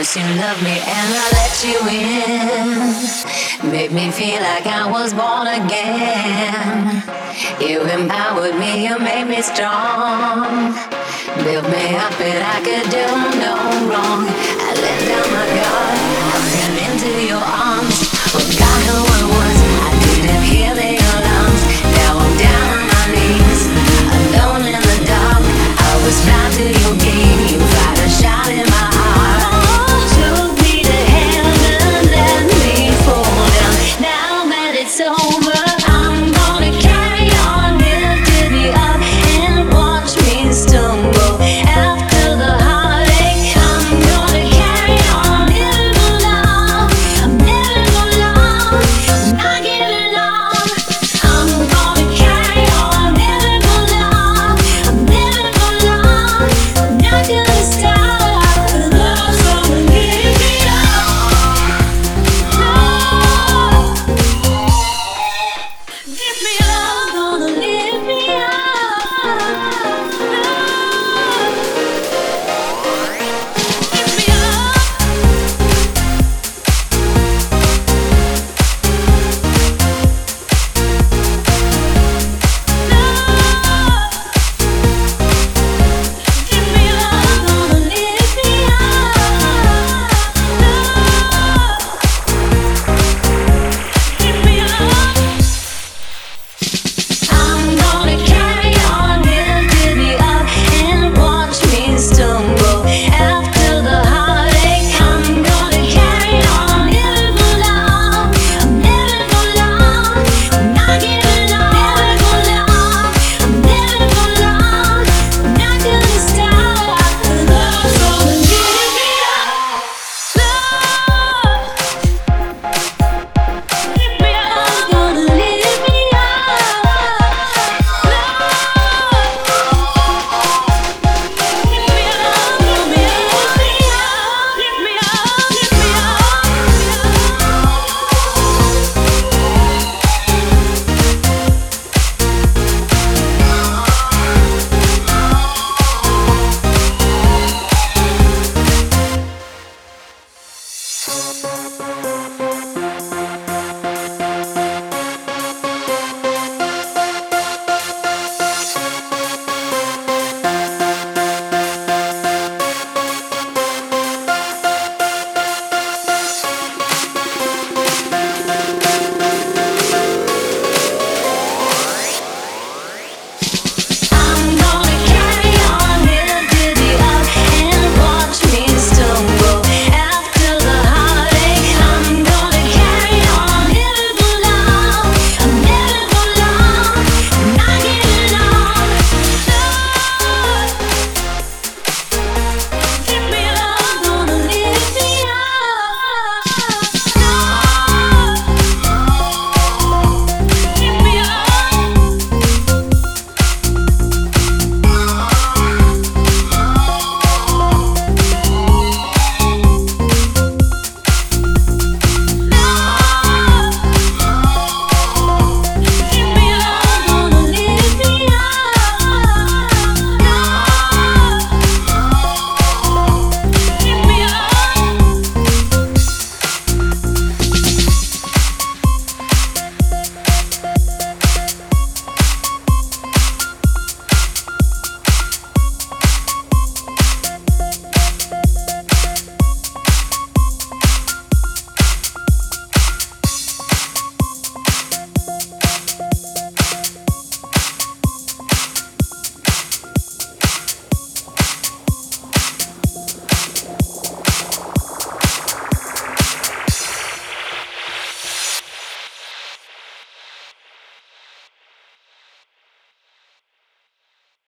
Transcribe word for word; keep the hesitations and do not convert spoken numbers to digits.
Promise you love me and I let you in. Made me feel like I was born again. You empowered me, you made me strong. Built me up and I could do no wrong. I let down my guard, I fell into your arms. Forgot who I was, I didn't hear the alarms. Now I'm down on my knees, alone in the dark. I was blind to your game, you fired a shot in my heart. Took me to heaven, let me fall down. Now that it's over, I'm gonna carry on, lift me up and watch me stumble. After the heartache, I'm gonna carry on, living for love. I'm living for love, I'm not giving up. I'm gonna carry on, living for love. I'm living for love, I'm not gonna stop. Love's gonna lift me up. Love, lift me up, gonna lift me up. Love, lift me up. I'm gonna carry on, lift me up and watch me stumble. After the heartache, I'm gonna carry on, living for love. I'm living for love, I'm not giving up. Living for love, I'm living for love, I'm not gonna stop. Love's gonna lift me up. Love, lift me up, gonna lift me up. Love,